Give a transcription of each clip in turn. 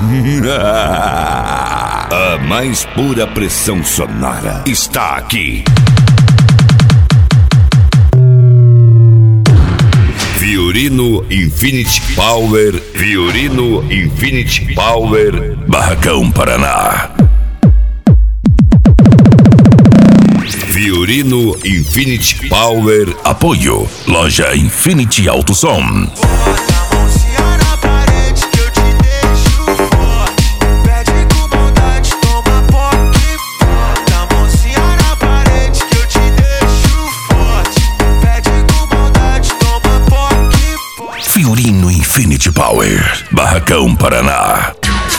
A mais pura pressão sonora está aqui. Fiorino Infinity Power, Fiorino Infinity Power, Barracão, Paraná. Fiorino Infinity Power, apoio, loja Infinity Alto Som. Fiorino Infinity Power, Barracão, Paraná.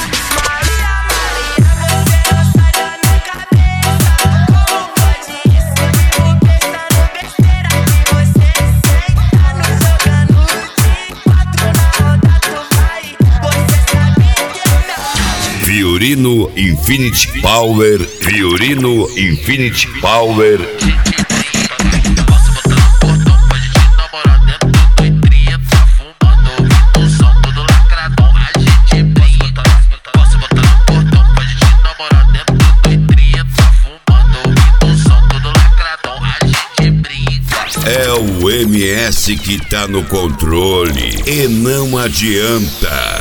Fiorino Infinity Power, Fiorino Infinity Power. É o MS que tá no controle e não adianta.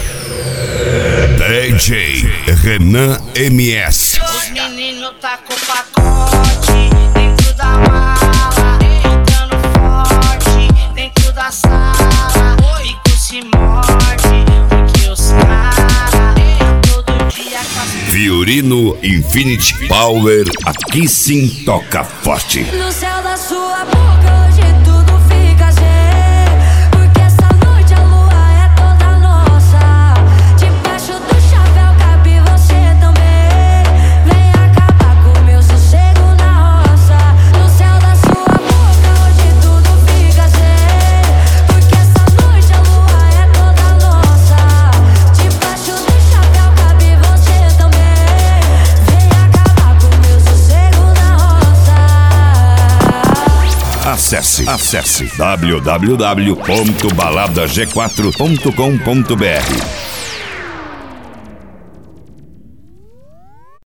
DJ Renan MS. Os meninos tá com pacote dentro da mala, entrando forte dentro da sala. Bico se morde porque os caras todo dia com Fiorino Infinity Power, aqui sim toca forte. No céu da sua boca hoje tudo fica zen, porque essa noite a lua é toda nossa. Debaixo do chapéu cabe você também. Vem acabar com o meu sossego na roça. No céu da sua boca hoje tudo fica zen, porque essa noite a lua é toda nossa. Debaixo do chapéu cabe você também. Vem acabar com o meu sossego na roça. Acesse www.baladag4.com.br